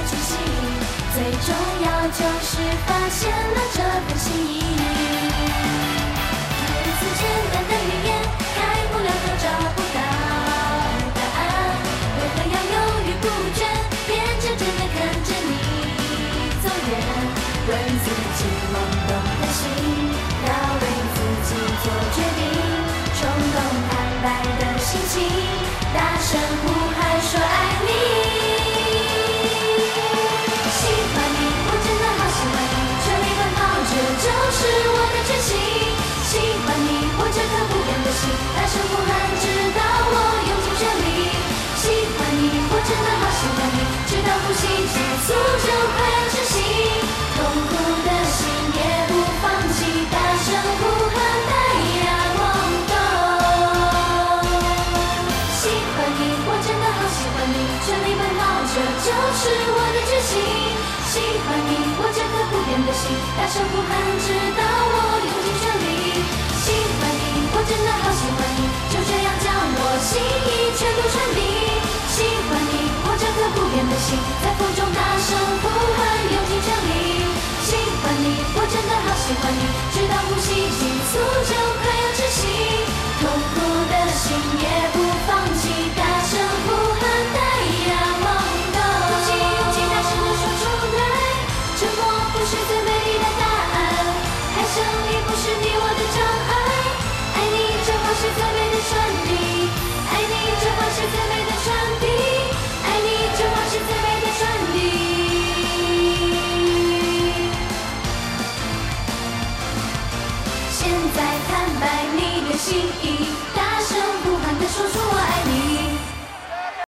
出息。最重要就是发现了这份心意。如此简单的语言，开不了口找不到答案，为何要犹豫不决？别真正的看着你走远，问自己懵懂的心，要为自己做决定，冲动坦白的心情，大声呼喊说爱你。喜欢你，我真的好喜欢你，全力奔跑，这就是我的决心。喜欢你，握着颗不变的心，大声呼喊，直到我用尽全力。喜欢你，我真的好喜欢你，直到呼吸急促就快要窒息，痛苦的心也不放弃，大声呼喊，太阳梦动。喜欢你，我真的好喜欢你，全力奔跑，这就是我的决心。喜欢你，握着颗不变的心，大声呼喊，直到我用尽全力。喜欢你，我真的好喜欢你，就这样将我心意全都传递。喜欢你，握着颗不变的心，在风中大声呼喊，用尽全力。喜欢你，我真的好喜欢你，直到呼吸急促就快要窒息，痛苦的心也不放弃，大声呼喊，太阳梦动。鼓起勇气，大声地说出来，沉默不是最美丽的答案，爱胜利不是你我的障碍，爱你这话是最美的传递，爱你这话是最美的传递，爱你这话是最美的传递。现在坦白你的心意。